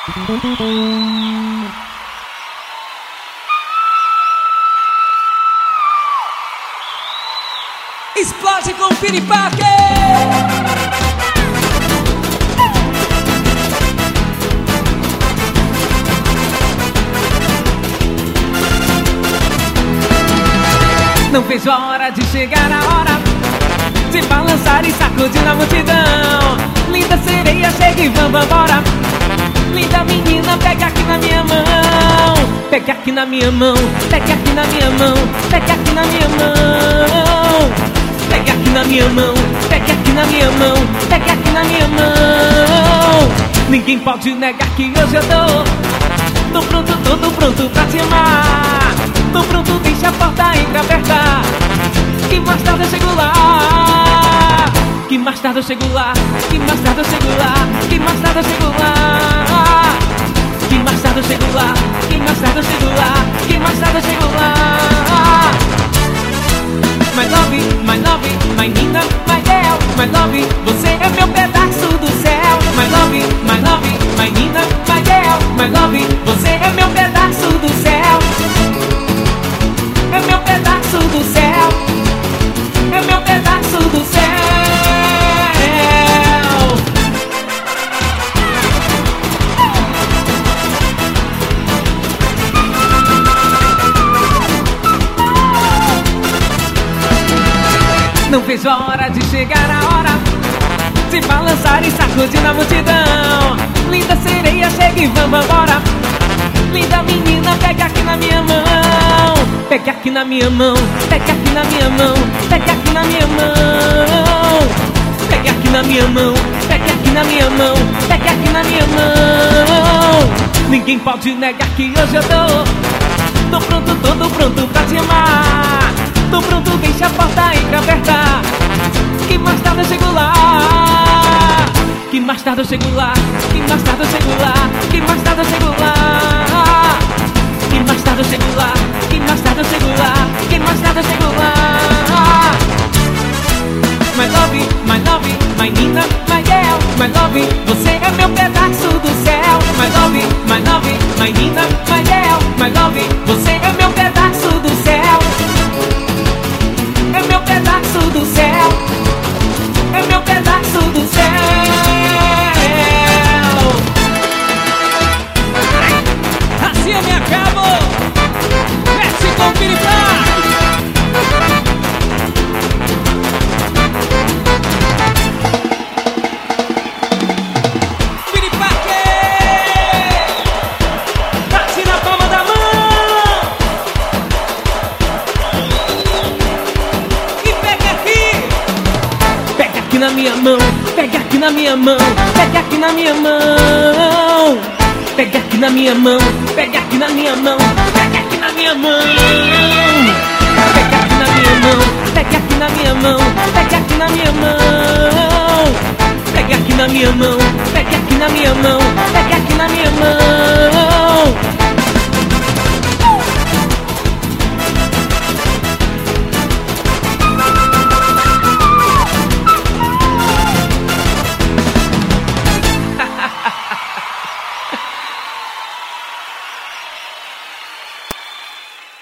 Explode com o piripaque! Não vejo a hora de chegar a hora de balançar e sacudir na multidão. Linda sereia, chega e vambora. Linda menina, pega aqui na minha mão. Pega aqui na minha mão, pega aqui na minha mão, pega aqui na minha mão. Pega aqui na minha mão, pega aqui na minha mão, pega aqui na minha mão. Ninguém pode negar que hoje eu tô pronto, todo pronto pra te amar. Tô pronto, deixa a porta entreaberta, que mais tarde eu chego lá. Que mais tarde eu chego lá, que mais tarde eu chego lá, que mais tarde eu chego lá. Que mais tarde eu chego lá, que mais tarde eu chego lá, que mais tarde eu chego lá. My love, my love, my Nina, my girl, my love, você é meu pedaço do céu. My love, my Nina, my girl, my love, você é meu pedaço do céu. É meu pedaço do céu. É meu pedaço do céu. Não vejo a hora de chegar a hora de balançar e sacudir na multidão. Linda sereia, chega e vambora. Linda menina, pega aqui na minha mão. Pega aqui na minha mão, pega aqui na minha mão, pega aqui na minha mão. Pega aqui na minha mão, pega aqui na minha mão, pega aqui na minha mão. Ninguém pode negar que hoje eu tô pronto, todo pronto pra te amar. Tô pronto, deixa a porta entreaberta, que mais tarde eu chego lá. Que mais tarde eu chego lá, que mais tarde eu chego lá, que mais tarde eu chego lá. Que mais tarde eu chego lá, que mais tarde eu chego lá, que mais tarde eu chego lá. My love, my Nina, my girl, my love, você é meu pedaço do céu. My love, my Nina, my girl, my love, você é meu pedaço do céu. É meu pedaço do céu. É meu pedaço do céu. Assim eu me acabo. Desce com o piripaque. Piripaque. Bate na palma da mão. E pega aqui. Pega aqui na minha mão. Pega aqui na minha mão. Pega aqui na minha mão. Pega aqui na minha mão. Pega aqui na minha mão. Pega aqui na minha mão. Pega aqui na minha mão. Pega aqui na minha mão. Pega aqui na minha mão. Pega aqui na minha mão.